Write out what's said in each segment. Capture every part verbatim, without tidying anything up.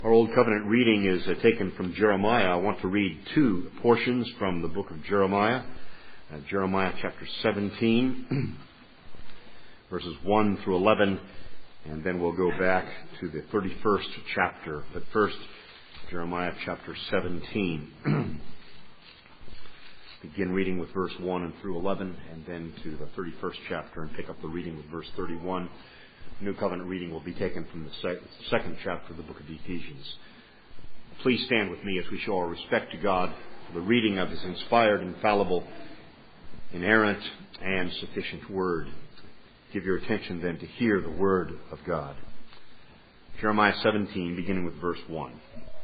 Our Old Covenant reading is uh, taken from Jeremiah. I want to read two portions from the book of Jeremiah. Uh, Jeremiah chapter seventeen, verses one through eleven, and then we'll go back to the thirty-first chapter. But first, Jeremiah chapter seventeen. Begin reading with verse one and through eleven, and then to the thirty-first chapter and pick up the reading with verse thirty-one. New Covenant reading will be taken from the sec- second chapter of the book of Ephesians. Please stand with me as we show our respect to God for the reading of His inspired, infallible, inerrant, and sufficient Word. Give your attention then to hear the Word of God. Jeremiah seventeen, beginning with verse one.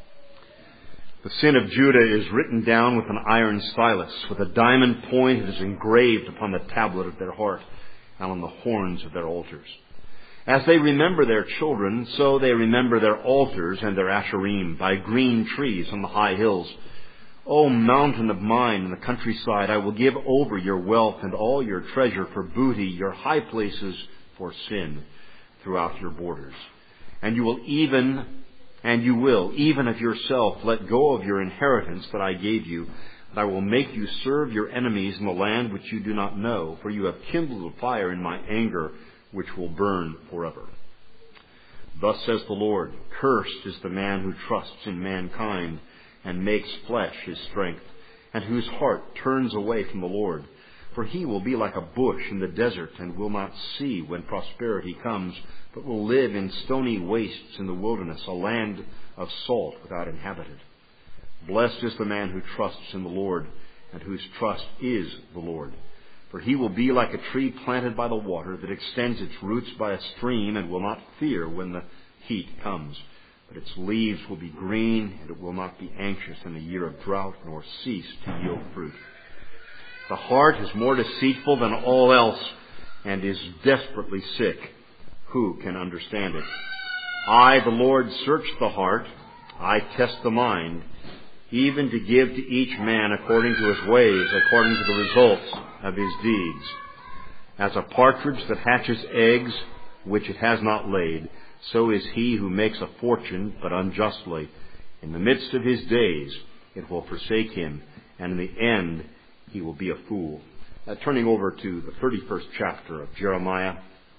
The sin of Judah is written down with an iron stylus. With a diamond point it is engraved upon the tablet of their heart and on the horns of their altars. As they remember their children, so they remember their altars and their asherim by green trees on the high hills. O mountain of mine in the countryside, I will give over your wealth and all your treasure for booty, your high places for sin throughout your borders. And you will even, and you will, even of yourself, let go of your inheritance that I gave you. And I will make you serve your enemies in the land which you do not know, for you have kindled a fire in my anger, which will burn forever. Thus says the Lord, cursed is the man who trusts in mankind and makes flesh his strength, and whose heart turns away from the Lord. For he will be like a bush in the desert and will not see when prosperity comes, but will live in stony wastes in the wilderness, a land of salt without inhabitant. Blessed is the man who trusts in the Lord and whose trust is the Lord. For he will be like a tree planted by the water that extends its roots by a stream and will not fear when the heat comes. But its leaves will be green, and it will not be anxious in the year of drought, nor cease to yield fruit. The heart is more deceitful than all else, and is desperately sick. Who can understand it? I, the Lord, search the heart. I test the mind, even to give to each man according to his ways, according to the results of his deeds. As a partridge that hatches eggs which it has not laid, so is he who makes a fortune, but unjustly. In the midst of his days it will forsake him, and in the end he will be a fool. Now, turning over to the thirty-first chapter of Jeremiah,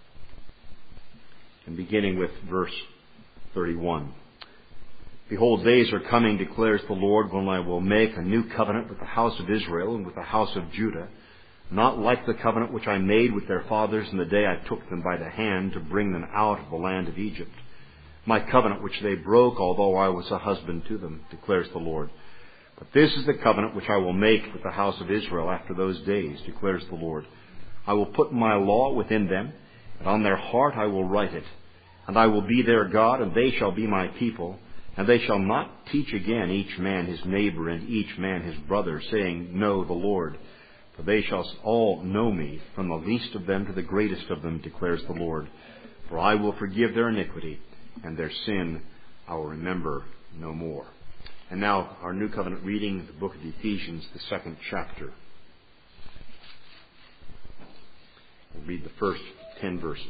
and beginning with verse thirty-one. Behold, days are coming, declares the Lord, when I will make a new covenant with the house of Israel and with the house of Judah, not like the covenant which I made with their fathers in the day I took them by the hand to bring them out of the land of Egypt. My covenant which they broke, although I was a husband to them, declares the Lord. But this is the covenant which I will make with the house of Israel after those days, declares the Lord. I will put my law within them, and on their heart I will write it. And I will be their God, and they shall be my people. And they shall not teach again each man his neighbor and each man his brother, saying, Know the Lord. For they shall all know me, from the least of them to the greatest of them, declares the Lord. For I will forgive their iniquity, and their sin I will remember no more. And now our New Covenant reading, the book of Ephesians, the second chapter. We'll read the first ten verses.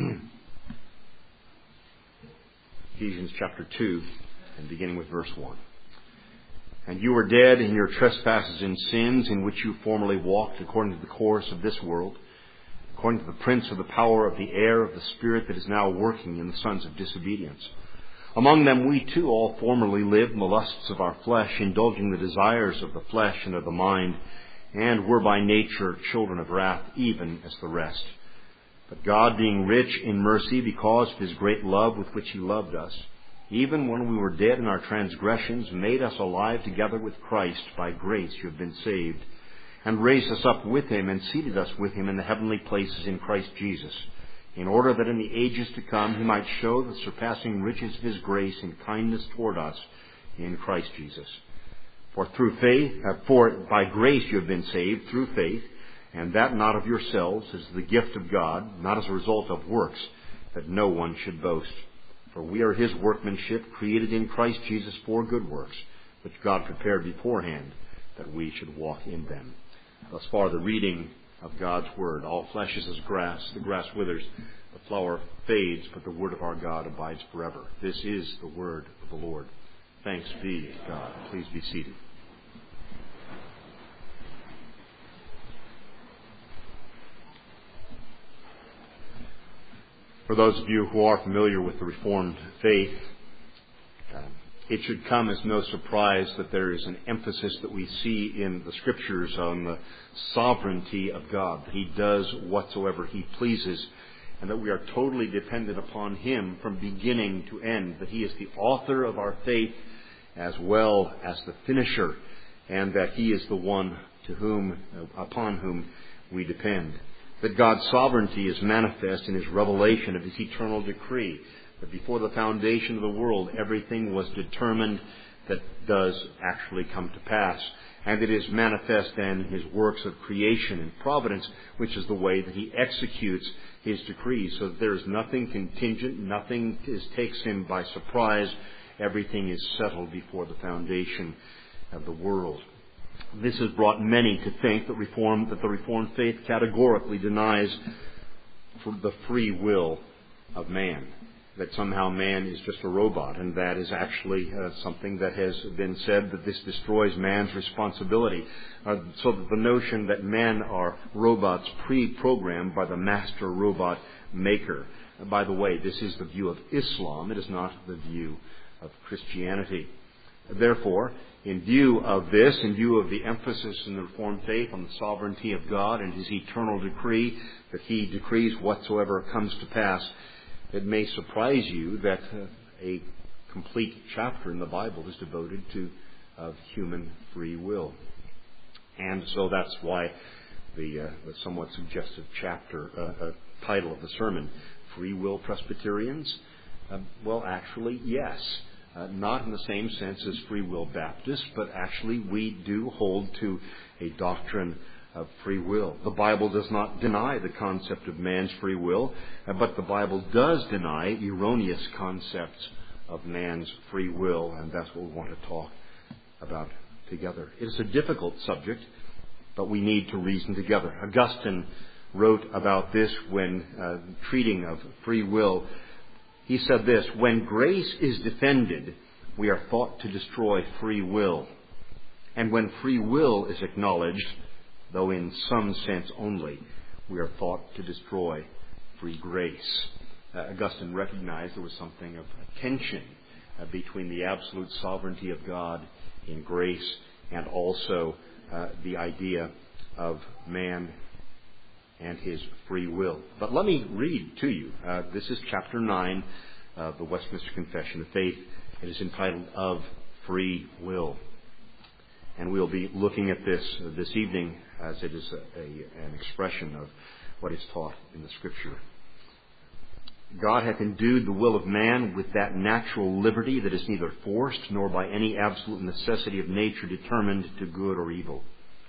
Ephesians chapter two, and beginning with verse one. And you were dead in your trespasses and sins, in which you formerly walked according to the course of this world, according to the prince of the power of the air, of the spirit that is now working in the sons of disobedience. Among them we too all formerly lived in the lusts of our flesh, indulging the desires of the flesh and of the mind, and were by nature children of wrath, even as the rest. But God, being rich in mercy, because of His great love with which He loved us, even when we were dead in our transgressions, made us alive together with Christ. By grace you have been saved, and raised us up with Him, and seated us with Him in the heavenly places in Christ Jesus, in order that in the ages to come He might show the surpassing riches of His grace and kindness toward us in Christ Jesus. For through faith, uh, for by grace you have been saved through faith, and that not of yourselves, is the gift of God, not as a result of works, that no one should boast. For we are His workmanship, created in Christ Jesus for good works, which God prepared beforehand that we should walk in them. Thus far the reading of God's Word. All flesh is as grass. The grass withers, the flower fades, but the Word of our God abides forever. This is the Word of the Lord. Thanks be to God. Please be seated. For those of you who are familiar with the Reformed faith, uh, it should come as no surprise that there is an emphasis that we see in the Scriptures on the sovereignty of God, that He does whatsoever He pleases, and that we are totally dependent upon Him from beginning to end, that He is the author of our faith as well as the finisher, and that He is the one to whom, upon whom we depend. That God's sovereignty is manifest in His revelation of His eternal decree, that before the foundation of the world everything was determined that does actually come to pass. And it is manifest in His works of creation and providence, which is the way that He executes His decrees, so that there is nothing contingent, nothing is, takes Him by surprise. Everything is settled before the foundation of the world. This has brought many to think that reform, that the Reformed faith categorically denies the free will of man, that somehow man is just a robot, and that is actually uh, something that has been said, that this destroys man's responsibility. Uh, so that the notion that men are robots pre-programmed by the master robot maker. Uh, by the way, this is the view of Islam. It is not the view of Christianity. Therefore, in view of this, in view of the emphasis in the Reformed faith on the sovereignty of God and His eternal decree, that He decrees whatsoever comes to pass, it may surprise you that uh, a complete chapter in the Bible is devoted to uh, human free will. And so that's why the, uh, the somewhat suggestive chapter, uh, uh, title of the sermon, Free Will Presbyterians? Uh, well, actually, yes. Uh, not in the same sense as Free Will Baptists, but actually we do hold to a doctrine of free will. The Bible does not deny the concept of man's free will, uh, but the Bible does deny erroneous concepts of man's free will, and that's what we want to talk about together. It is a difficult subject, but we need to reason together. Augustine wrote about this when uh, treating of free will. He said this: when grace is defended, we are thought to destroy free will. And when free will is acknowledged, though in some sense only, we are thought to destroy free grace. Uh, Augustine recognized there was something of a tension uh, between the absolute sovereignty of God in grace and also uh, the idea of man and his free will. But let me read to you. Uh, this is chapter nine of the Westminster Confession of Faith. It is entitled Of Free Will. And we'll be looking at this uh, this evening as it is a, a, an expression of what is taught in the Scripture. God hath endued the will of man with that natural liberty that is neither forced nor by any absolute necessity of nature determined to good or evil.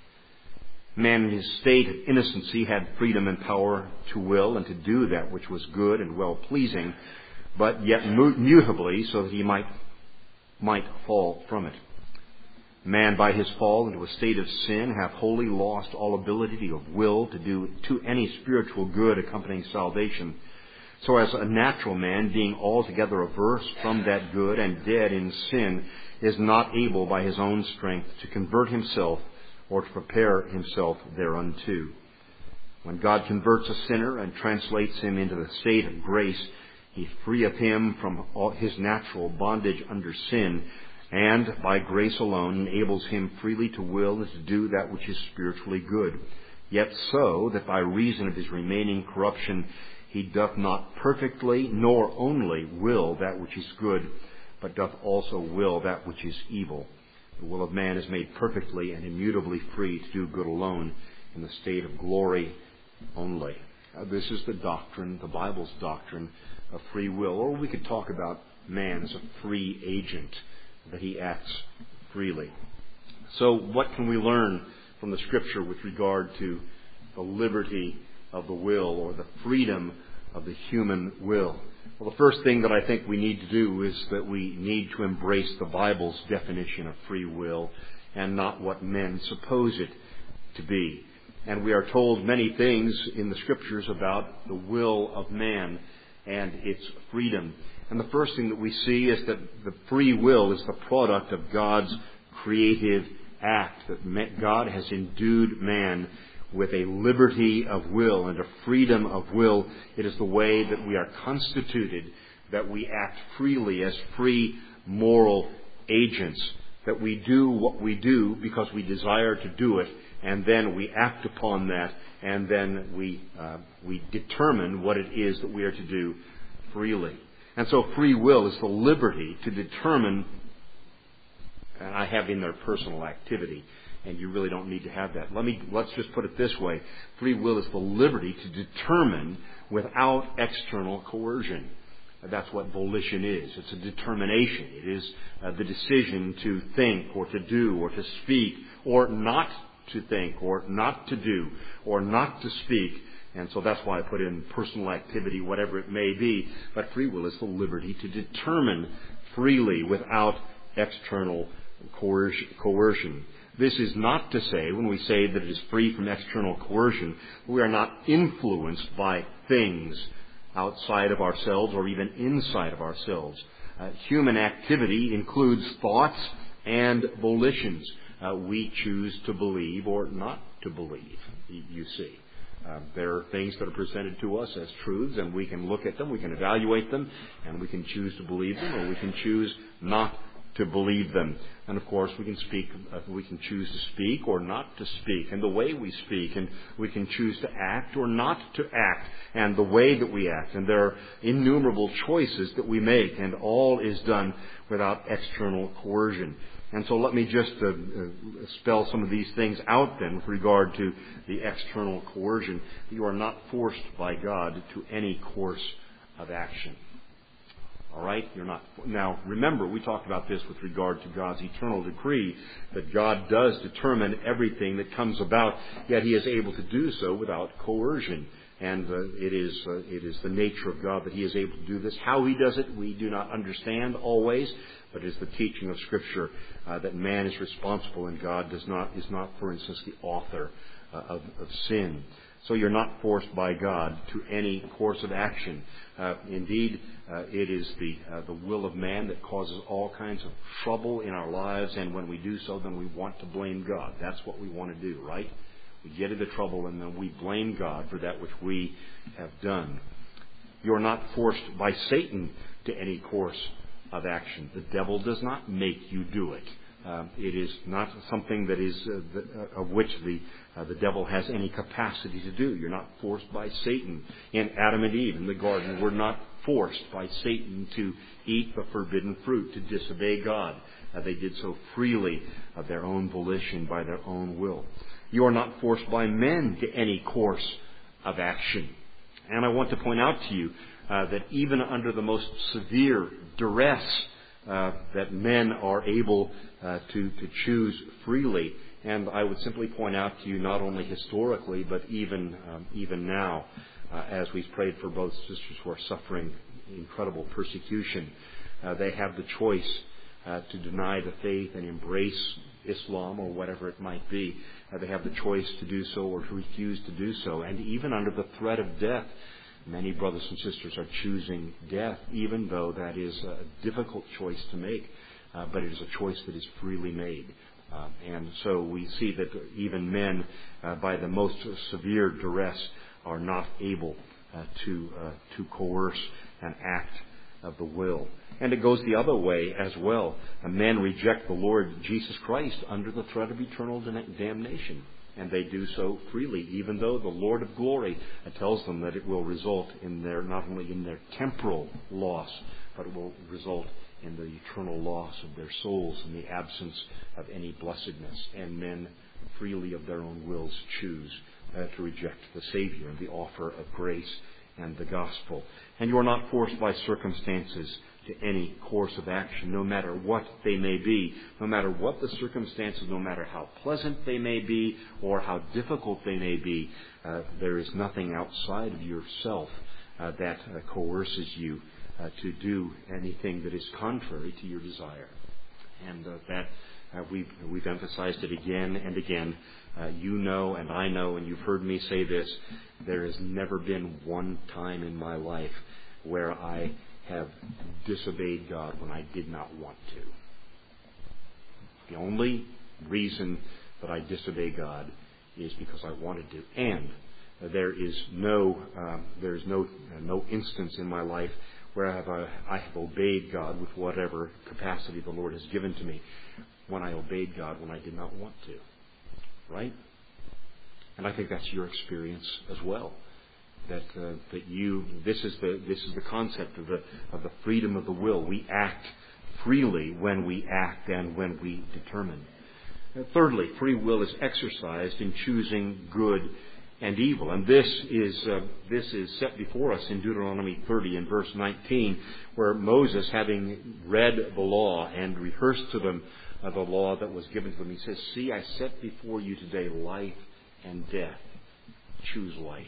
Man in his state of innocency had freedom and power to will and to do that which was good and well-pleasing, but yet mutably, so that he might might fall from it. Man, by his fall into a state of sin, hath wholly lost all ability of will to do to any spiritual good accompanying salvation. So as a natural man, being altogether averse from that good and dead in sin, is not able by his own strength to convert himself or to prepare himself thereunto. When God converts a sinner and translates him into the state of grace, He freeth him from all his natural bondage under sin, and by grace alone enables him freely to will and to do that which is spiritually good. Yet so that by reason of his remaining corruption he doth not perfectly nor only will that which is good, but doth also will that which is evil. The will of man is made perfectly and immutably free to do good alone in the state of glory only. Uh, this is the doctrine, the Bible's doctrine of free will. Or we could talk about man as a free agent, that he acts freely. So what can we learn from the Scripture with regard to the liberty of the will, or the freedom of the human will? Well, the first thing that I think we need to do is that we need to embrace the Bible's definition of free will and not what men suppose it to be. And we are told many things in the Scriptures about the will of man and its freedom. And the first thing that we see is that the free will is the product of God's creative act, that God has endued man with a liberty of will and a freedom of will. It is the way that we are constituted, that we act freely as free moral agents, that we do what we do because we desire to do it, and then we act upon that, and then we uh, we determine what it is that we are to do freely. And so free will is the liberty to determine, and I have in there personal activity, and you really don't need to have that. Let me, let's just put it this way. Free will is the liberty to determine without external coercion. That's what volition is. It's a determination. It is uh, the decision to think or to do or to speak or not to think or not to do or not to speak. And so that's why I put in personal activity, whatever it may be. But free will is the liberty to determine freely without external coercion. This is not to say, when we say that it is free from external coercion, we are not influenced by things outside of ourselves or even inside of ourselves. Uh, human activity includes thoughts and volitions. Uh, we choose to believe or not to believe, you see. Uh, there are things that are presented to us as truths, and we can look at them, we can evaluate them, and we can choose to believe them, or we can choose not to believe them. And of course, we can speak, uh, we can choose to speak or not to speak, and the way we speak, and we can choose to act or not to act, and the way that we act. And there are innumerable choices that we make, and all is done without external coercion. And so let me just uh, uh, spell some of these things out then with regard to the external coercion. You are not forced by God to any course of action. All right? You're not. Now, remember, we talked about this with regard to God's eternal decree, that God does determine everything that comes about, yet He is able to do so without coercion. And uh, it is uh, it is the nature of God that He is able to do this. How He does it, we do not understand always, but it is the teaching of Scripture uh, that man is responsible, and God does not is not, for instance, the author uh, of, of sin. So you're not forced by God to any course of action. Uh, indeed, uh, it is the uh, the will of man that causes all kinds of trouble in our lives, and when we do so, then we want to blame God. That's what we want to do, right? We get into trouble, and then we blame God for that which we have done. You're not forced by Satan to any course of action. The devil does not make you do it. Uh, it is not something that is uh, the, uh, of which the uh, the devil has any capacity to do. You're not forced by Satan. In Adam and Eve in the garden, were not forced by Satan to eat the forbidden fruit, to disobey God. Uh, they did so freely of their own volition, by their own will. You are not forced by men to any course of action. And I want to point out to you uh, that even under the most severe duress, uh, that men are able uh, to, to choose freely. And I would simply point out to you, not only historically, but even um, even now, uh, as we've prayed for both sisters who are suffering incredible persecution, uh, they have the choice uh, to deny the faith and embrace Islam or whatever it might be. Uh, they have the choice to do so or to refuse to do so. And even under the threat of death, many brothers and sisters are choosing death, even though that is a difficult choice to make. Uh, but it is a choice that is freely made. Uh, and so we see that even men, uh, by the most severe duress, are not able uh, to uh, to coerce an act of the will. And it goes the other way as well. Uh, men reject the Lord Jesus Christ under the threat of eternal damnation. And they do so freely, even though the Lord of glory tells them that it will result in their, not only in their temporal loss, but it will result in the eternal loss of their souls in the absence of any blessedness. And men freely of their own wills choose uh, to reject the Savior and the offer of grace and the gospel. And you are not forced by circumstances to any course of action, no matter what they may be, no matter what the circumstances, no matter how pleasant they may be or how difficult they may be. Uh, there is nothing outside of yourself uh, that uh, coerces you uh, to do anything that is contrary to your desire. And uh, that uh, we've, we've emphasized it again and again. Uh, you know and I know, and you've heard me say this, there has never been one time in my life where I have disobeyed God when I did not want to. The only reason that I disobey God is because I wanted to. And there is no um, there is no uh, no instance in my life where I have, uh, I have obeyed God with whatever capacity the Lord has given to me when I obeyed God when I did not want to. Right? And I think that's your experience as well. That uh, that you this is the this is the concept of the of the freedom of the will. We act freely when we act and when we determine. And thirdly, free will is exercised in choosing good and evil, and this is uh, this is set before us in Deuteronomy thirty and verse nineteen, where Moses, having read the law and rehearsed to them uh, the law that was given to them, he says, "See, I set before you today life and death. Choose life.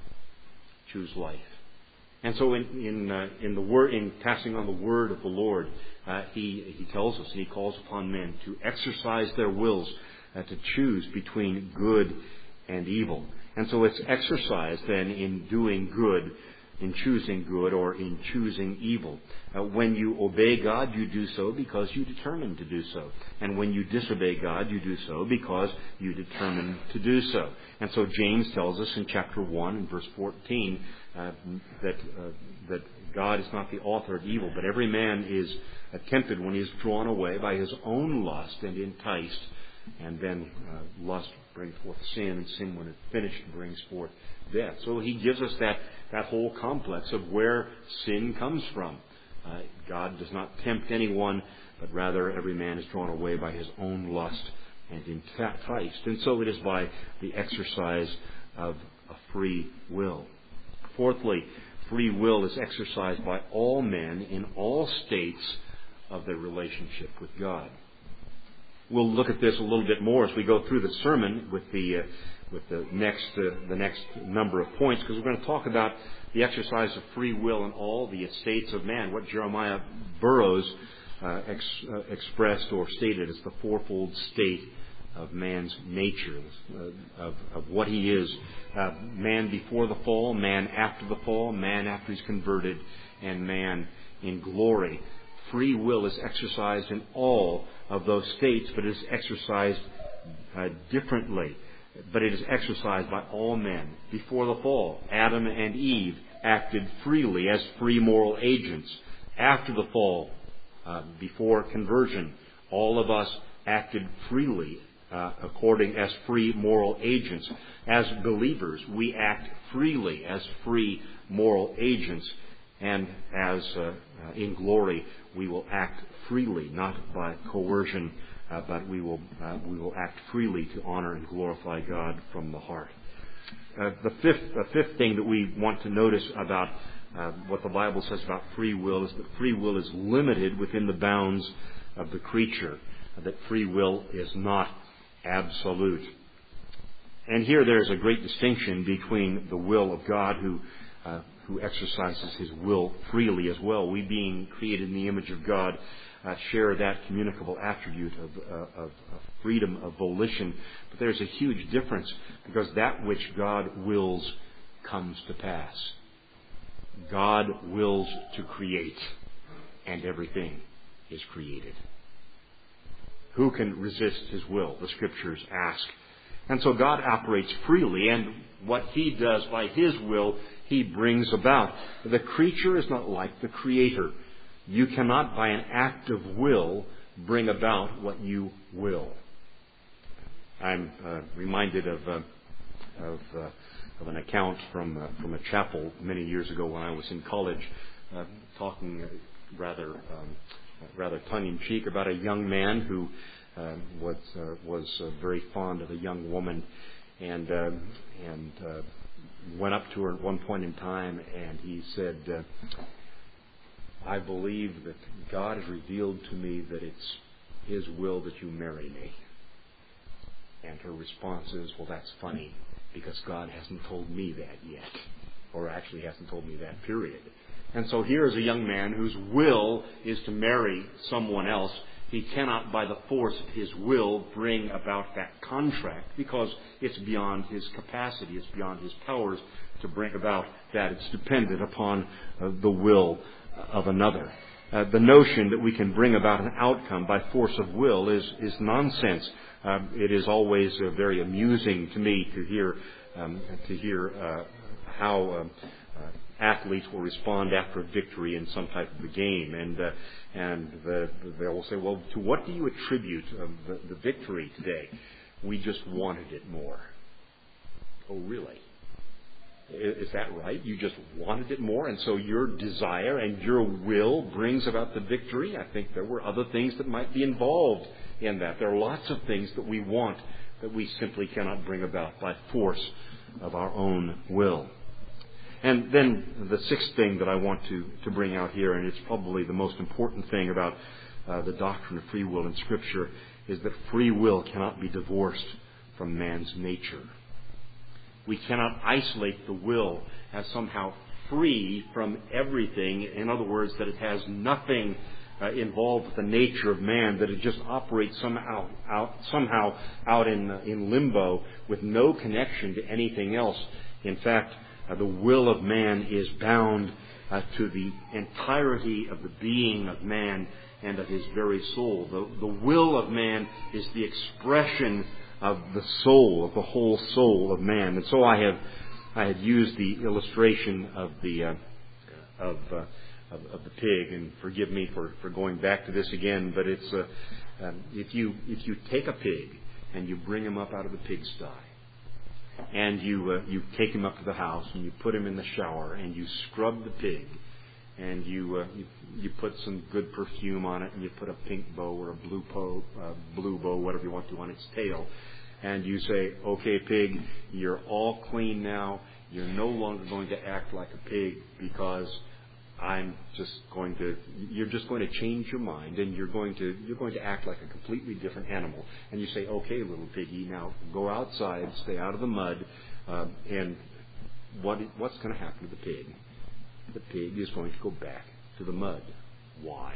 Choose life." And so, in in uh, in the word, in passing on the word of the Lord, uh, he he tells us, and he calls upon men to exercise their wills uh, to choose between good and evil. And so, it's exercised then in doing good, in choosing good, or in choosing evil. Uh, when you obey God, you do so because you determine to do so. And when you disobey God, you do so because you determine to do so. And so James tells us in chapter one and verse fourteen uh, that uh, that God is not the author of evil, but every man is tempted when he is drawn away by his own lust and enticed. And then uh, lust brings forth sin, and sin, when it's finished, brings forth death. So he gives us that, that whole complex of where sin comes from. Uh, God does not tempt anyone, but rather every man is drawn away by his own lust and enticed. And so it is by the exercise of a free will. Fourthly, free will is exercised by all men in all states of their relationship with God. We'll look at this a little bit more as we go through the sermon with the uh, with the next uh, the next number of points, because we're going to talk about the exercise of free will in all the estates of man. What Jeremiah Burroughs uh, ex, uh, expressed or stated as the fourfold state of man's nature, uh, of, of what he is: uh, man before the fall, man after the fall, man after he's converted, and man in glory. Free will is exercised in all of those states, but it is exercised uh, differently. But it is exercised by all men. Before the fall, Adam and Eve acted freely as free moral agents. After the fall, uh, before conversion, all of us acted freely uh, according as free moral agents. As believers, we act freely as free moral agents. And as uh, uh, in glory, we will act freely, not by coercion, uh, but we will uh, we will act freely to honor and glorify God from the heart. Uh, the fifth the fifth thing that we want to notice about uh, what the Bible says about free will is that free will is limited within the bounds of the creature. That free will is not absolute. And here there is a great distinction between the will of God, who uh, who exercises his will freely as well. We, being created in the image of God, uh, share that communicable attribute of, uh, of, of freedom of volition. But there's a huge difference, because that which God wills comes to pass. God wills to create, and everything is created. Who can resist his will? The Scriptures ask. And so God operates freely, and what he does by his will, he brings about. The creature is not like the Creator. You cannot, by an act of will, bring about what you will. I'm uh, reminded of uh, of, uh, of an account from uh, from a chapel many years ago when I was in college, uh, talking rather um, rather tongue-in-cheek about a young man who uh, was uh, was uh, very fond of a young woman, and uh, and uh, went up to her at one point in time, and he said, uh, "I believe that God has revealed to me that it's His will that you marry me." And her response is, "Well, that's funny, because God hasn't told me that yet." Or actually hasn't told me that, period. And so here is a young man whose will is to marry someone else. He cannot, by the force of his will, bring about that contract, because it's beyond his capacity, it's beyond his powers to bring about that. It's dependent upon uh, the will of another. Uh, the notion that we can bring about an outcome by force of will is, is nonsense. Um, it is always uh, very amusing to me to hear um, to hear uh, how um, uh, athletes will respond after a victory in some type of a game, and uh, and the, they will say, "Well, to what do you attribute um, the, the victory today?" We just wanted it more. Oh, really? Is that right? You just wanted it more, and so your desire and your will brings about the victory? I think there were other things that might be involved in that. There are lots of things that we want that we simply cannot bring about by force of our own will. And then the sixth thing that I want to, to bring out here, and it's probably the most important thing about uh, the doctrine of free will in Scripture, is that free will cannot be divorced from man's nature. We cannot isolate the will as somehow free from everything. In other words, that it has nothing uh, involved with the nature of man, that it just operates somehow out, somehow out in, uh, in limbo with no connection to anything else. In fact, uh, the will of man is bound uh, to the entirety of the being of man and of his very soul. The, the will of man is the expression of the soul, of the whole soul of man. And so I have I have used the illustration of the uh, of, uh, of of the pig, and forgive me for, for going back to this again, but it's uh, um, if you if you take a pig and you bring him up out of the pigsty, and you uh, you take him up to the house and you put him in the shower and you scrub the pig, and you, uh, you you put some good perfume on it, and you put a pink bow or a blue bow, uh, blue bow, whatever you want to, on its tail, and you say, "Okay, pig, you're all clean now. You're no longer going to act like a pig because I'm just going to. You're just going to change your mind, and you're going to you're going to act like a completely different animal." And you say, "Okay, little piggy, now go outside, stay out of the mud, uh, and what what's going to happen to the pig?" The pig is going to go back to the mud. Why?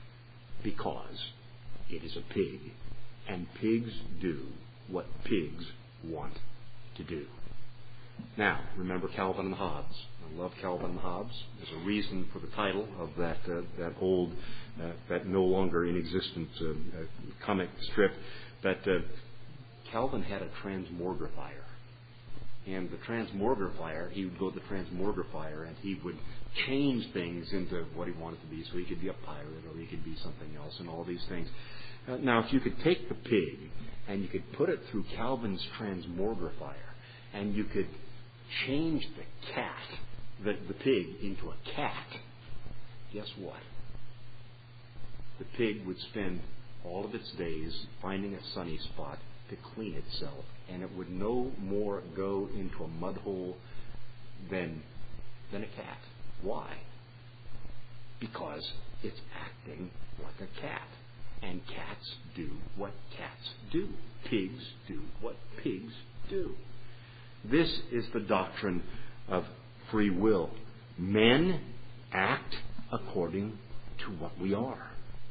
Because it is a pig, and pigs do what pigs want to do. Now, remember Calvin and Hobbes. I love Calvin and Hobbes. There's a reason for the title of that uh, that old, uh, that no longer in existence uh, uh, comic strip. But uh, Calvin had a transmogrifier. And the transmogrifier, he would go to the transmogrifier and he would change things into what he wanted to be. So he could be a pirate or he could be something else and all these things. Uh, now, if you could take the pig and you could put it through Calvin's transmogrifier and you could change the cat, the, the pig, into a cat, guess what? The pig would spend all of its days finding a sunny spot to clean itself, and it would no more go into a mud hole than, than a cat. Why? Because it's acting like a cat. And cats do what cats do. Pigs do what pigs do. This is the doctrine of free will. Men act according to what we are.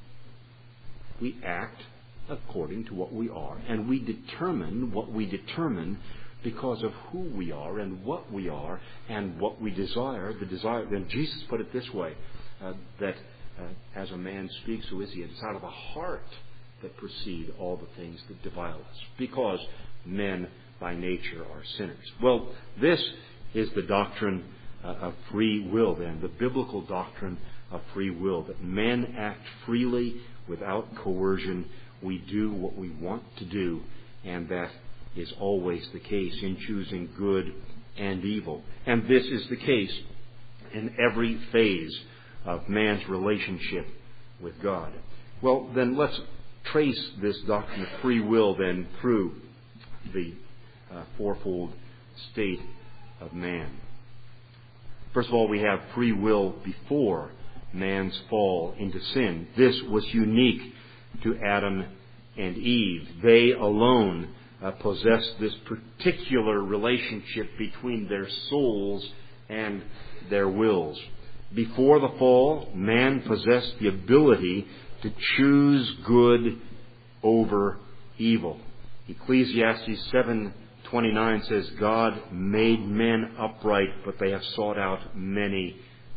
We act according to what we are, and we determine what we determine because of who we are and what we are and what we desire. The desire. Then Jesus put it this way: uh, that uh, as a man speaks, who is he? It's out of the heart that proceed all the things that defile us, because men by nature are sinners. Well, this is the doctrine uh, of free will. Then the biblical doctrine of free will, that men act freely without coercion. We do what we want to do, and that is always the case in choosing good and evil. And this is the case in every phase of man's relationship with God. Well, then let's trace this doctrine of free will then through the uh, fourfold state of man. First of all, we have free will before man's fall into sin. This was unique to Adam and Eve. They alone uh, possessed this particular relationship between their souls and their wills. Before the fall, man possessed the ability to choose good over evil. Ecclesiastes seven twenty-nine says, "God made men upright, but they have sought out many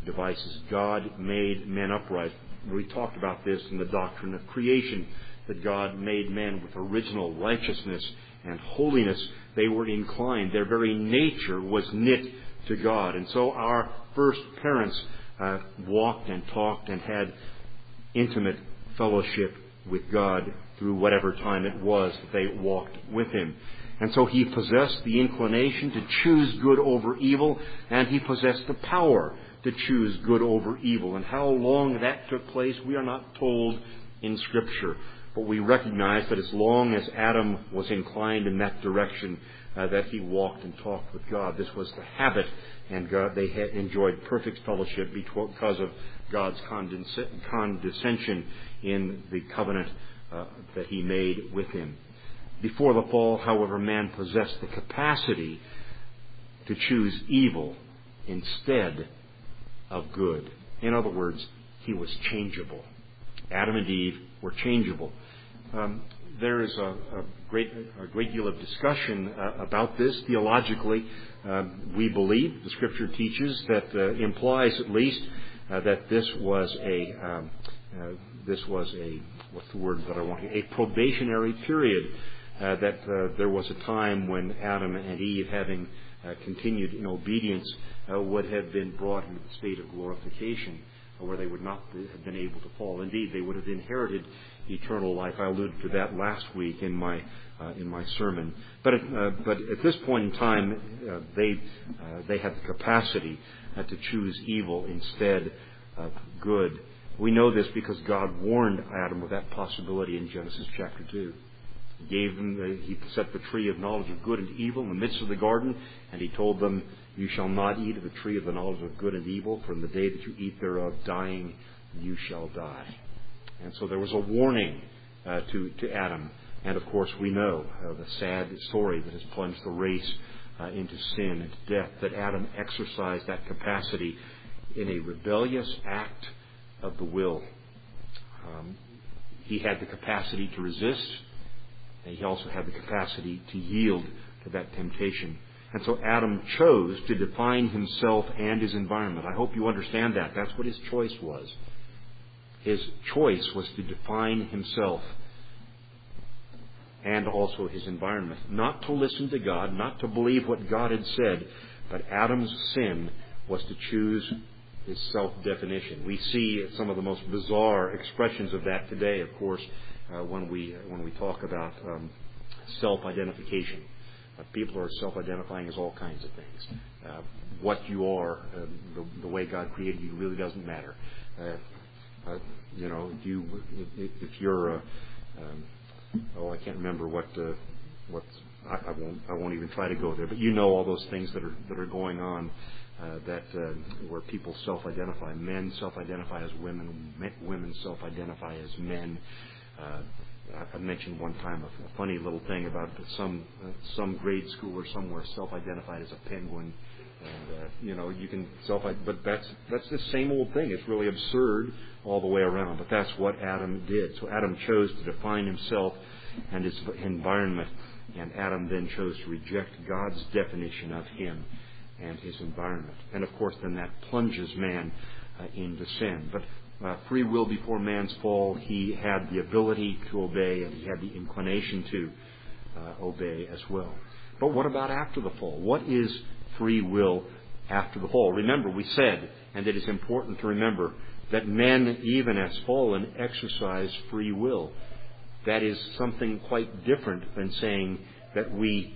devices. God made men upright. We talked about this in the doctrine of creation, that God made men with original righteousness and holiness. They were inclined. Their very nature was knit to God. And so our first parents uh, walked and talked and had intimate fellowship with God through whatever time it was that they walked with Him. And so He possessed the inclination to choose good over evil, and He possessed the power to choose good over evil. And how long that took place, we are not told in Scripture. But we recognize that as long as Adam was inclined in that direction, uh, that he walked and talked with God. This was the habit, and God, they had enjoyed perfect fellowship because of God's condescension in the covenant uh, that He made with him. Before the fall, however, man possessed the capacity to choose evil instead of good. In other words, he was changeable. Adam and Eve were changeable. Um, there is a, a great a great deal of discussion uh, about this theologically. Um, we believe the Scripture teaches that uh, implies at least uh, that this was a um, uh, this was a what's the word that I want to a probationary period. Uh, that uh, there was a time when Adam and Eve, having uh, continued in obedience, uh, would have been brought into the state of glorification, uh, where they would not have been able to fall. Indeed, they would have inherited eternal life. I alluded to that last week in my uh, in my sermon. But at, uh, but at this point in time, uh, they uh, they had the capacity uh, to choose evil instead of good. We know this because God warned Adam of that possibility in Genesis chapter two. He gave them, the, he set the tree of knowledge of good and evil in the midst of the garden, and he told them, "You shall not eat of the tree of the knowledge of good and evil, for in the day that you eat thereof, dying you shall die." And so there was a warning uh, to, to Adam. And of course we know uh, the sad story that has plunged the race uh, into sin and death, that Adam exercised that capacity in a rebellious act of the will. Um, he had the capacity to resist, and he also had the capacity to yield to that temptation. And so Adam chose to define himself and his environment. I hope you understand that. That's what his choice was. His choice was to define himself and also his environment. Not to listen to God, not to believe what God had said, but Adam's sin was to choose his self-definition. We see some of the most bizarre expressions of that today, of course, uh, when we when we talk about um, self-identification. Uh, people are self-identifying as all kinds of things. Uh, what you are, uh, the, the way God created you, really doesn't matter. Uh, uh, you know, if you if, if you're, uh, um, oh, I can't remember what uh, what I, I won't I won't even try to go there. But you know all those things that are that are going on. Uh, that uh, where people self-identify. Men self-identify as women. Men, women self-identify as men. Uh, I mentioned one time a, a funny little thing about some uh, some grade schooler somewhere self-identified as a penguin, and uh, you know you can self. But that's that's the same old thing. It's really absurd all the way around. But that's what Adam did. So Adam chose to define himself and his environment, and Adam then chose to reject God's definition of him and his environment. And of course, then that plunges man uh, into sin. But uh, free will before man's fall, he had the ability to obey, and he had the inclination to uh, obey as well. But what about after the fall? What is free will after the fall? Remember, we said, and it is important to remember, that men, even as fallen, exercise free will. That is something quite different than saying that we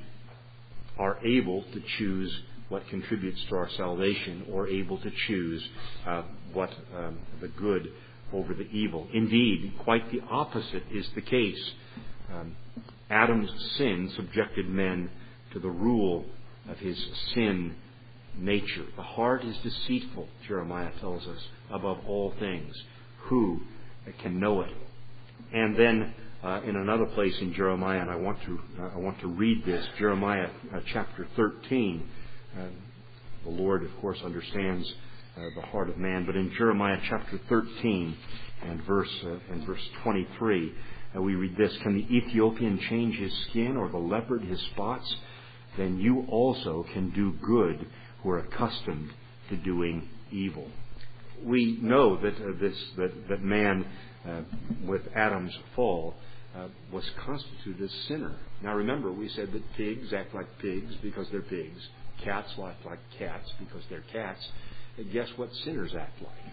are able to choose what contributes to our salvation, or able to choose uh, what um, the good over the evil. Indeed, quite the opposite is the case. Um, Adam's sin subjected men to the rule of his sin nature. The heart is deceitful, Jeremiah tells us, above all things. Who can know it? And then uh, in another place in Jeremiah, and I want to uh, I want to read this, Jeremiah uh, chapter thirteen. Uh, the Lord, of course, understands uh, the heart of man. But in Jeremiah chapter thirteen and verse uh, and verse twenty-three, uh, we read this: "Can the Ethiopian change his skin, or the leopard his spots? Then you also can do good, who are accustomed to doing evil." we know that uh, this that, that man, uh, with Adam's fall, uh, was constituted as sinner. Now remember, we said that pigs act like pigs because they're pigs. Cats act like cats because they're cats. And guess what sinners act like?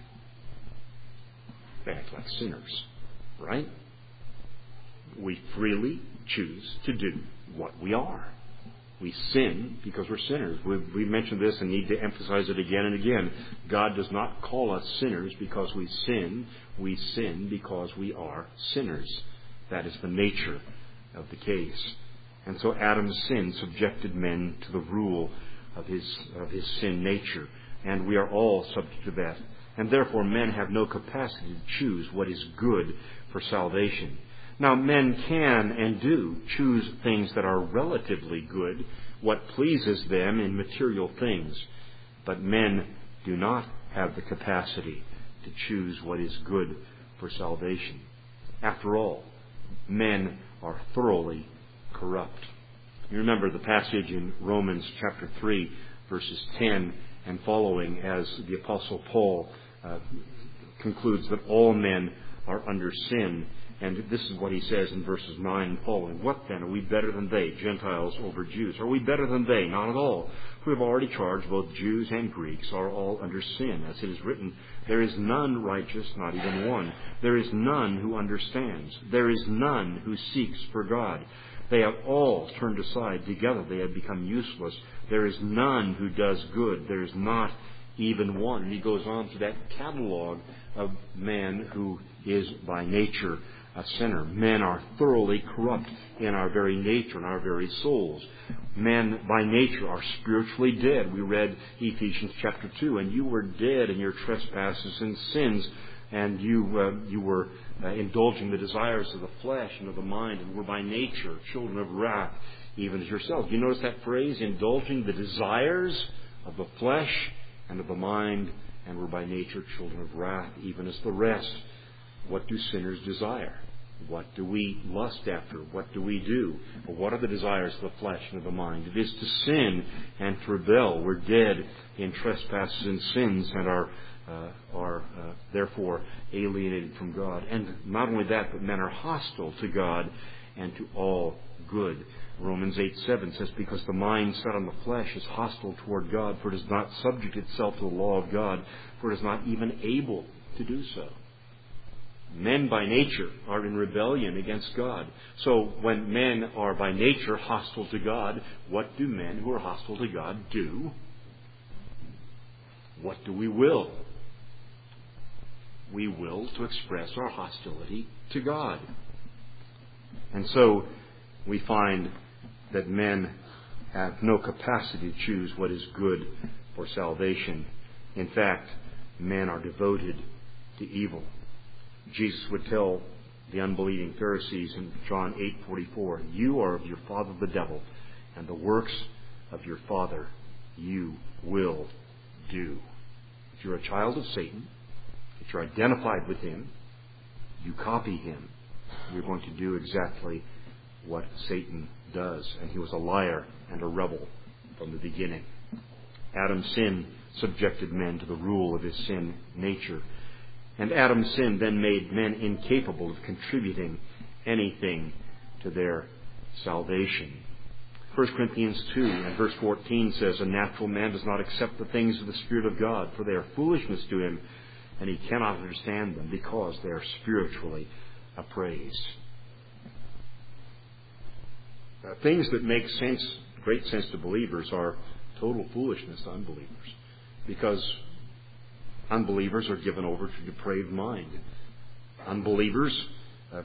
They act like sinners, right? We freely choose to do what we are. We sin because we're sinners. We've, we've mentioned this and need to emphasize it again and again. God does not call us sinners because we sin. We sin because we are sinners. That is the nature of the case. And so Adam's sin subjected men to the rule of his, of his sin nature. And we are all subject to that. And therefore men have no capacity to choose what is good for salvation. Now, men can and do choose things that are relatively good, what pleases them in material things. But men do not have the capacity to choose what is good for salvation. After all, men are thoroughly corrupt. You remember the passage in Romans chapter three, verses ten and following, as the Apostle Paul uh, concludes that all men are under sin. And this is what he says in verses nine and following. What then? Are we better than they, Gentiles over Jews? Are we better than they? Not at all. For we have already charged both Jews and Greeks are all under sin. As it is written, there is none righteous, not even one. There is none who understands. There is none who seeks for God. They have all turned aside. Together they have become useless. There is none who does good. There is not even one. And he goes on to that catalog of man who is by nature a sinner. Men are thoroughly corrupt in our very nature, in our very souls. Men by nature are spiritually dead. We read Ephesians chapter two, and you were dead in your trespasses and sins, and you uh, you were uh, indulging the desires of the flesh and of the mind, and were by nature children of wrath, even as yourselves. Do you notice that phrase, indulging the desires of the flesh and of the mind, and were by nature children of wrath, even as the rest? What do sinners desire? What do we lust after? What do we do? Well, what are the desires of the flesh and of the mind? It is to sin and to rebel. We're dead in trespasses and sins and are uh, are uh, therefore alienated from God. And not only that, but men are hostile to God and to all good. Romans eight seven says, because the mind set on the flesh is hostile toward God, for it is not subject itself to the law of God, for it is not even able to do so. Men by nature are in rebellion against God. So when men are by nature hostile to God, what do men who are hostile to God do? What do we will? We will to express our hostility to God. And so we find that men have no capacity to choose what is good for salvation. In fact, men are devoted to evil. Jesus would tell the unbelieving Pharisees in John eight forty-four, you are of your father the devil, and the works of your father you will do. If you're a child of Satan, if you're identified with him, you copy him, you're going to do exactly what Satan does. And he was a liar and a rebel from the beginning. Adam's sin subjected men to the rule of his sin nature. And Adam's sin then made men incapable of contributing anything to their salvation. First Corinthians two and verse fourteen says, a natural man does not accept the things of the Spirit of God, for they are foolishness to him, and he cannot understand them because they are spiritually appraised. Uh, things that make sense, great sense to believers are total foolishness to unbelievers, because unbelievers are given over to depraved mind. Unbelievers uh,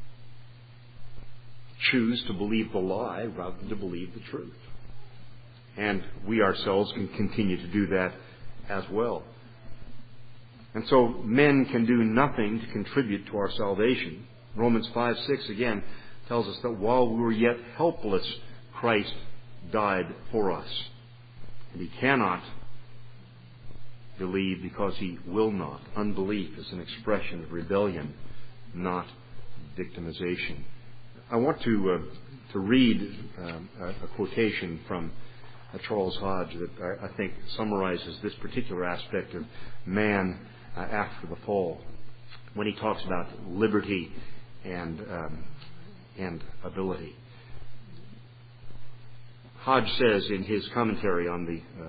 choose to believe the lie rather than to believe the truth. And we ourselves can continue to do that as well. And so men can do nothing to contribute to our salvation. Romans five six again tells us that while we were yet helpless, Christ died for us. And he cannot believe because he will not. Unbelief is an expression of rebellion, not victimization. I want to uh, to read um, a, a quotation from uh, Charles Hodge that I, I think summarizes this particular aspect of man uh, after the fall, when he talks about liberty and um, and ability. Hodge says in his commentary on the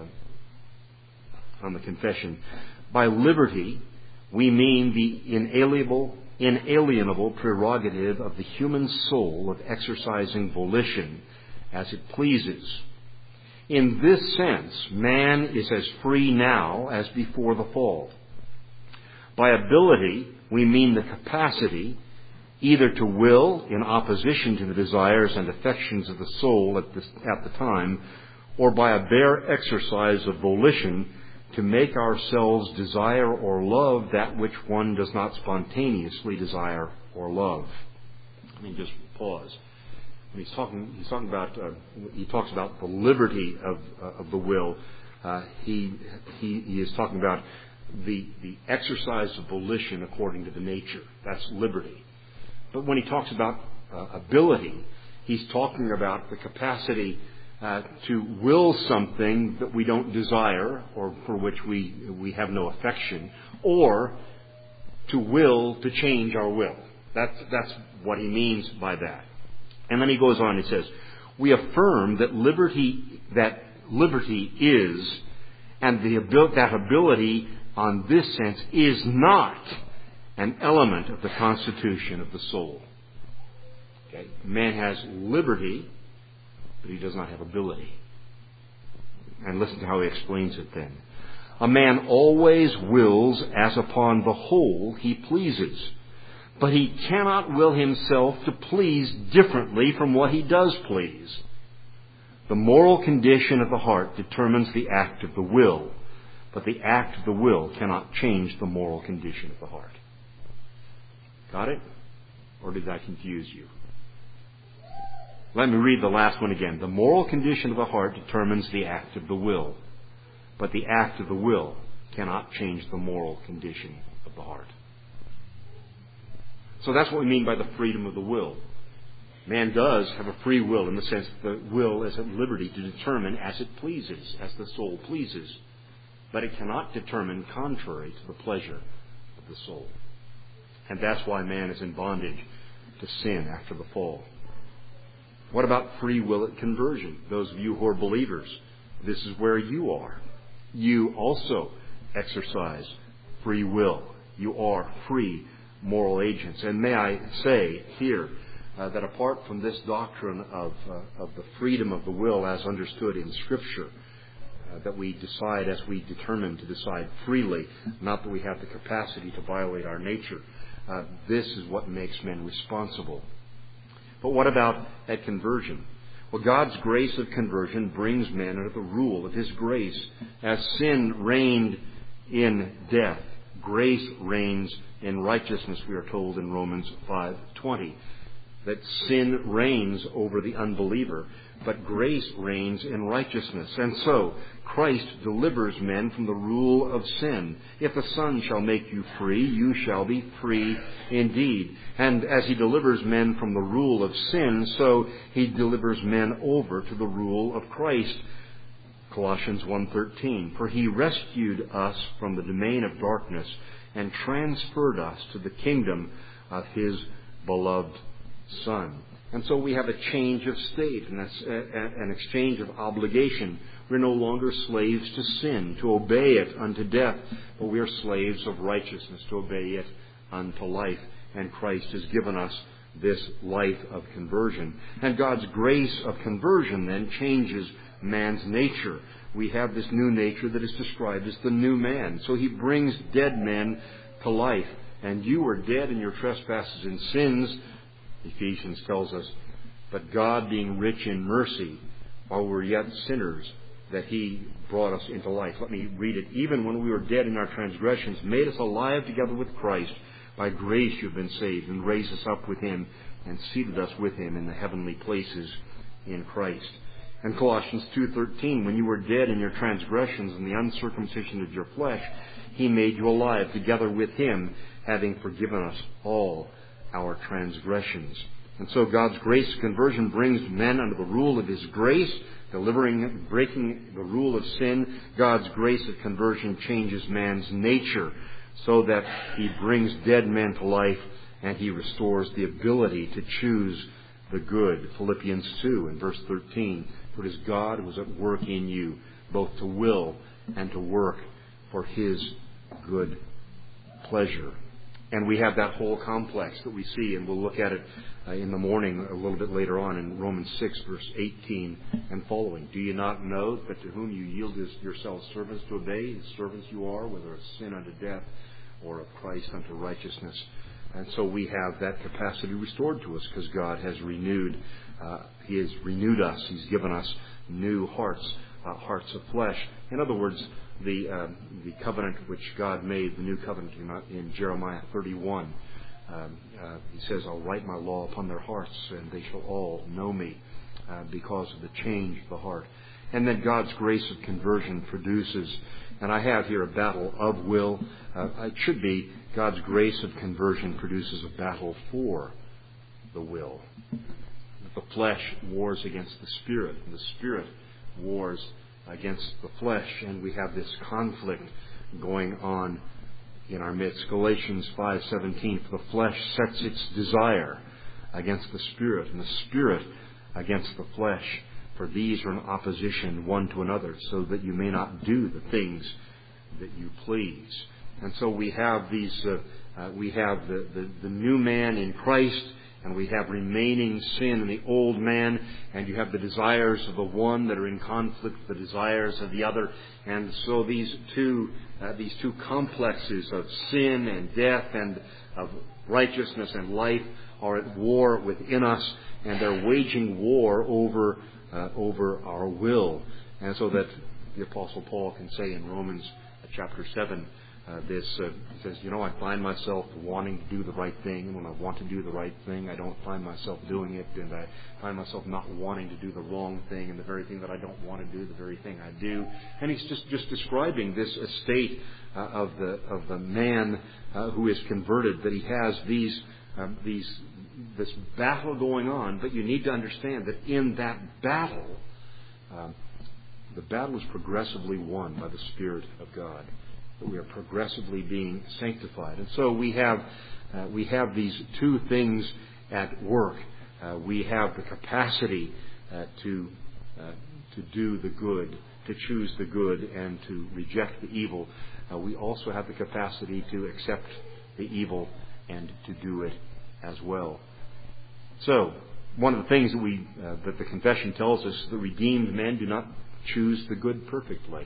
uh, on the confession, by liberty we mean the inalienable inalienable prerogative of the human soul of exercising volition as it pleases. In this sense, man is as free now as before the fall. By ability, we mean the capacity either to will in opposition to the desires and affections of the soul at, this, at the time, or by a bare exercise of volition to make ourselves desire or love that which one does not spontaneously desire or love. Let me just pause. When he's talking, he's talking about. Uh, he talks about the liberty of uh, of the will. Uh, he, he he is talking about the the exercise of volition according to the nature. That's liberty. But when he talks about uh, ability, he's talking about the capacity uh, to will something that we don't desire or for which we we have no affection, or to will to change our will. That's that's what he means by that. And then he goes on and says, we affirm that liberty, that liberty is, and the abil- that ability on this sense is not an element of the constitution of the soul. Okay? Man has liberty, but he does not have ability. And listen to how he explains it then. A man always wills as upon the whole he pleases, but he cannot will himself to please differently from what he does please. The moral condition of the heart determines the act of the will, but the act of the will cannot change the moral condition of the heart. Got it? Or did that confuse you? Let me read the last one again. The moral condition of the heart determines the act of the will, but the act of the will cannot change the moral condition of the heart. So that's what we mean by the freedom of the will. Man does have a free will in the sense that the will is at liberty to determine as it pleases, as the soul pleases. But it cannot determine contrary to the pleasure of the soul. And that's why man is in bondage to sin after the fall. What about free will at conversion? Those of you who are believers, this is where you are. You also exercise free will. You are free moral agents. And may I say here uh, that apart from this doctrine of, uh, of the freedom of the will as understood in Scripture, uh, that we decide as we determine to decide freely, not that we have the capacity to violate our nature, uh, this is what makes men responsible. But what about at conversion? Well, God's grace of conversion brings men under the rule of His grace. As sin reigned in death, grace reigns in righteousness, we are told in Romans five twenty. That sin reigns over the unbeliever, but grace reigns in righteousness. And so, Christ delivers men from the rule of sin. If the Son shall make you free, you shall be free indeed. And as He delivers men from the rule of sin, so He delivers men over to the rule of Christ. Colossians one thirteen. For He rescued us from the domain of darkness and transferred us to the kingdom of His beloved Son. And so we have a change of state, and that's an exchange of obligation. We're no longer slaves to sin, to obey it unto death, but we are slaves of righteousness, to obey it unto life. And Christ has given us this life of conversion. And God's grace of conversion then changes man's nature. We have this new nature that is described as the new man. So He brings dead men to life. And you were dead in your trespasses and sins, Ephesians tells us, but God, being rich in mercy, while we were yet sinners, that He brought us into life. Let me read it. Even when we were dead in our transgressions, made us alive together with Christ. By grace you have been saved, and raised us up with Him, and seated us with Him in the heavenly places in Christ. And Colossians two thirteen, when you were dead in your transgressions and the uncircumcision of your flesh, He made you alive together with Him, having forgiven us all our transgressions. And so God's grace of conversion brings men under the rule of His grace, delivering, breaking the rule of sin. God's grace of conversion changes man's nature. so that He brings dead men to life and He restores the ability to choose the good. Philippians two and verse thirteen, for it is God who is at work in you, both to will and to work for His good pleasure. And we have that whole complex that we see, and we'll look at it uh, in the morning a little bit later on in Romans six, verse eighteen and following. Do you not know that to whom you yield yourselves servants to obey, his servants you are, whether of sin unto death or of Christ unto righteousness? And so we have that capacity restored to us because God has renewed, uh, He has renewed us. He's given us new hearts, uh, hearts of flesh. In other words, the uh, the covenant which God made, the new covenant in, in Jeremiah thirty-one, um, uh, He says, I'll write my law upon their hearts and they shall all know me uh, because of the change of the heart. And then God's grace of conversion produces, and I have here a battle of will. Uh, it should be God's grace of conversion produces a battle for the will. The flesh wars against the Spirit, and the Spirit wars against the flesh, and we have this conflict going on in our midst. Galatians five seventeen, for the flesh sets its desire against the Spirit, and the Spirit against the flesh. For these are in opposition one to another, so that you may not do the things that you please. And so we have these, uh, uh, we have the, the, the new man in Christ, and we have remaining sin in the old man, and you have the desires of the one that are in conflict with the desires of the other. And so these two, uh, these two complexes of sin and death and of righteousness and life are at war within us, and they're waging war over uh, over our will. And so that the Apostle Paul can say in Romans uh, chapter seven, Uh, this uh, says, you know, I find myself wanting to do the right thing, and when I want to do the right thing, I don't find myself doing it, and I find myself not wanting to do the wrong thing, and the very thing that I don't want to do, the very thing I do. And he's just, just describing this estate uh, of the of the man uh, who is converted, that he has these um, these this battle going on. But you need to understand that in that battle, uh, the battle is progressively won by the Spirit of God. We are progressively being sanctified. And so we have uh, we have these two things at work. Uh, we have the capacity uh, to uh, to do the good, to choose the good, and to reject the evil. Uh, we also have the capacity to accept the evil and to do it as well. So, one of the things that we uh, that the confession tells us, the redeemed men do not choose the good perfectly.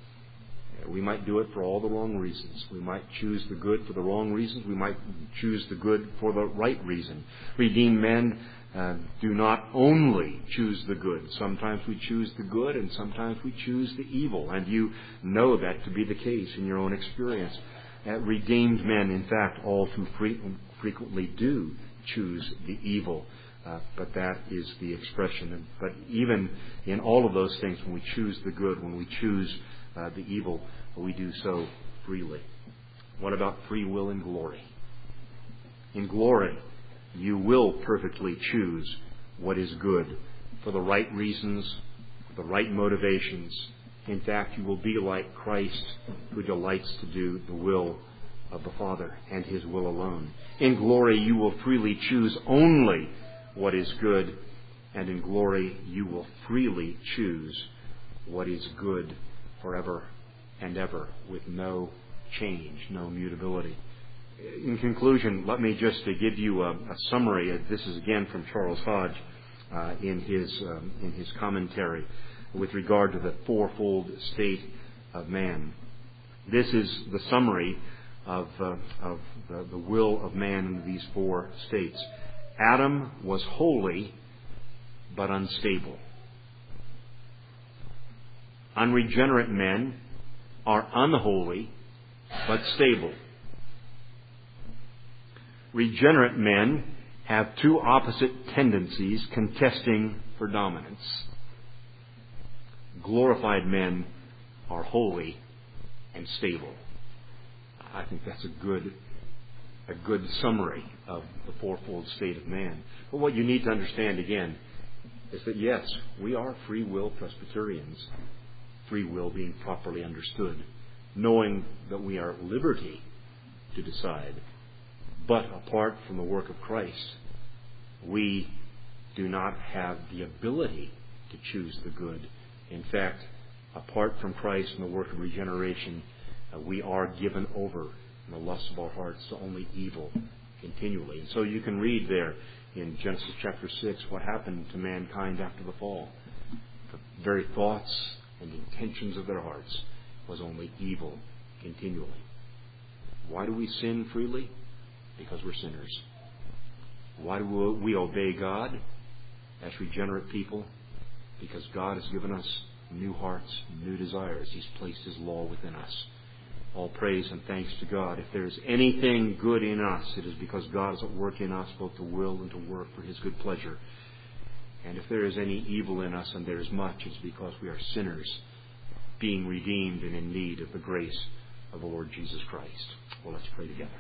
We might do it for all the wrong reasons. We might choose the good for the wrong reasons. We might choose the good for the right reason. Redeemed men uh, do not only choose the good. Sometimes we choose the good, and sometimes we choose the evil. And you know that to be the case in your own experience. Uh, redeemed men, in fact, all too frequent, frequently do choose the evil. Uh, but that is the expression. But even in all of those things, when we choose the good, when we choose Uh, the evil, we do so freely. What about free will in glory? In glory, you will perfectly choose what is good for the right reasons, for the right motivations. In fact, you will be like Christ, who delights to do the will of the Father and His will alone. In glory, you will freely choose only what is good, and in glory, you will freely choose what is good forever and ever, with no change, no mutability. In conclusion, let me just uh, give you a, a summary. This is again from Charles Hodge uh, in his um, in his commentary with regard to the fourfold state of man. This is the summary of uh, of the, the will of man in these four states. Adam was holy but unstable. Unregenerate men are unholy but stable. Regenerate men have two opposite tendencies contesting for dominance. Glorified men are holy and stable. I think that's a good a good summary of the fourfold state of man. But what you need to understand again is that yes, we are free will Presbyterians. Free will being properly understood, knowing that we are liberty to decide. But apart from the work of Christ, we do not have the ability to choose the good. In fact, apart from Christ and the work of regeneration, uh, we are given over in the lusts of our hearts to only evil continually. And so you can read there in Genesis chapter six what happened to mankind after the fall. The very thoughts and intentions of their hearts was only evil continually. Why do we sin freely? Because we're sinners. Why do we obey God as regenerate people? Because God has given us new hearts, new desires. He's placed His law within us. All praise and thanks to God. If there is anything good in us, it is because God is at work in us both to will and to work for His good pleasure. And if there is any evil in us, and there is much, it's because we are sinners being redeemed and in need of the grace of the Lord Jesus Christ. Well, let's pray together.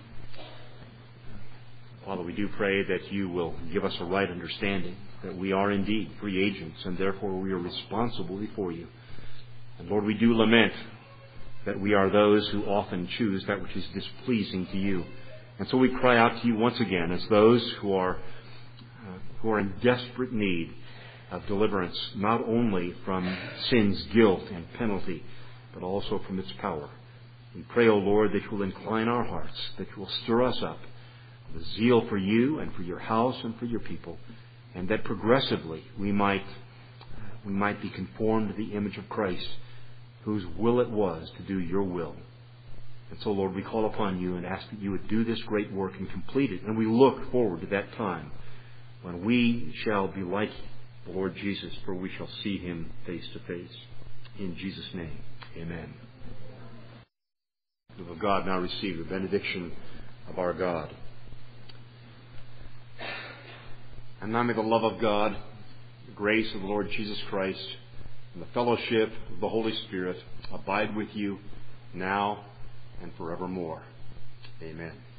Father, we do pray that You will give us a right understanding that we are indeed free agents, and therefore we are responsible before You. And Lord, we do lament that we are those who often choose that which is displeasing to You. And so we cry out to You once again as those who are uh, who are in desperate need of deliverance, not only from sin's guilt and penalty, but also from its power. We pray, O Lord, that You will incline our hearts, that You will stir us up with zeal for You and for Your house and for Your people, and that progressively we might we might be conformed to the image of Christ, whose will it was to do Your will. And so, Lord, we call upon You and ask that You would do this great work and complete it. And we look forward to that time when we shall be like the Lord Jesus, for we shall see Him face to face. In Jesus' name, amen. We will God now receive the benediction of our God. And now may the love of God, the grace of the Lord Jesus Christ, and the fellowship of the Holy Spirit abide with you now and forevermore. Amen.